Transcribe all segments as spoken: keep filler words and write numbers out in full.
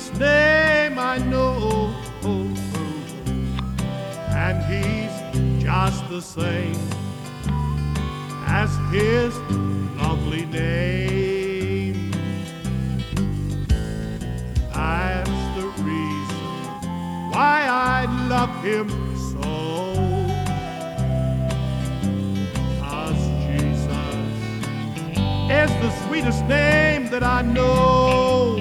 sweetest name I know, and he's just the same as his lovely name. That's the reason why I love him so, 'cause Jesus is the sweetest name that I know.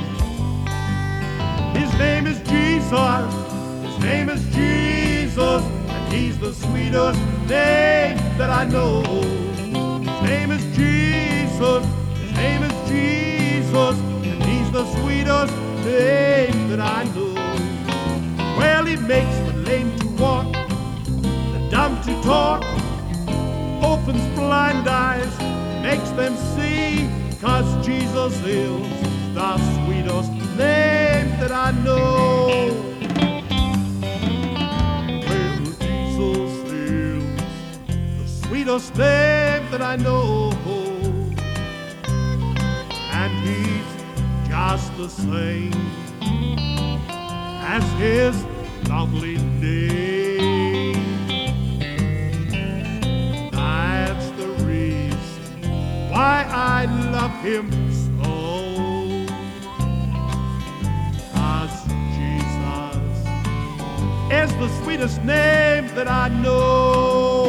His name is Jesus, his name is Jesus, and he's the sweetest name that I know. His name is Jesus, his name is Jesus, and he's the sweetest name that I know. Well, he makes the lame to walk, the dumb to talk, opens blind eyes, makes them see, 'cause Jesus is the sweetest name that I know. Well, Jesus is the sweetest name that I know, and he's just the same as his lovely name. That's the reason why I love him so, 'cause Jesus is the sweetest name that I know.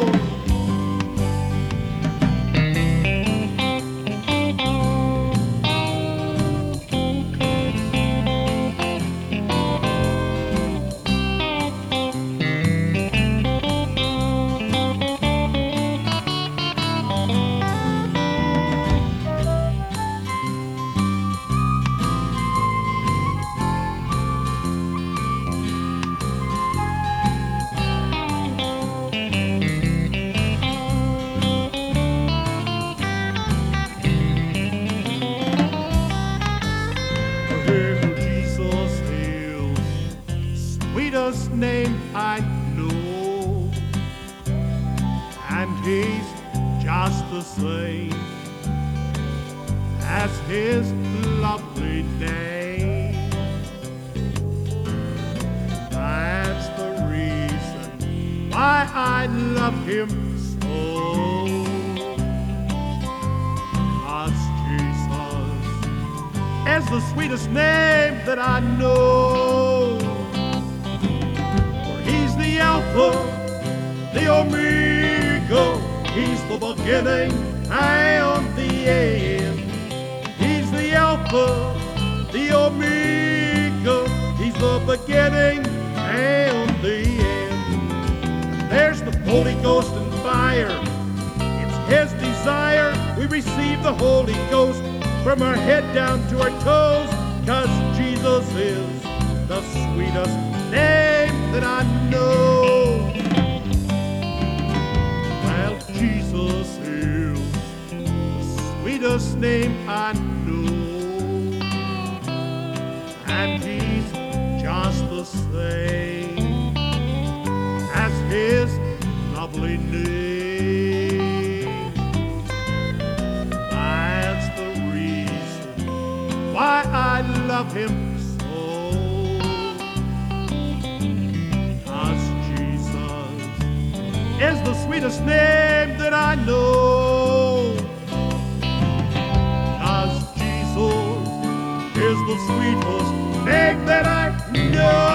Sweetest name I know, and he's just the same as his lovely name. That's the reason why I love him so, 'cause Jesus is the sweetest name that I know. The Alpha, the Omega, he's the beginning and the end. He's the Alpha, the Omega, he's the beginning and the end. There's the Holy Ghost and fire, it's his desire we receive the Holy Ghost from our head down to our toes, 'cause Jesus is the sweetest name that I know. Well, Jesus is the sweetest name I know, and he's just the same as his lovely name. That's the reason why I love him so, is the sweetest name that I know. 'Cause Jesus is the sweetest name that I know.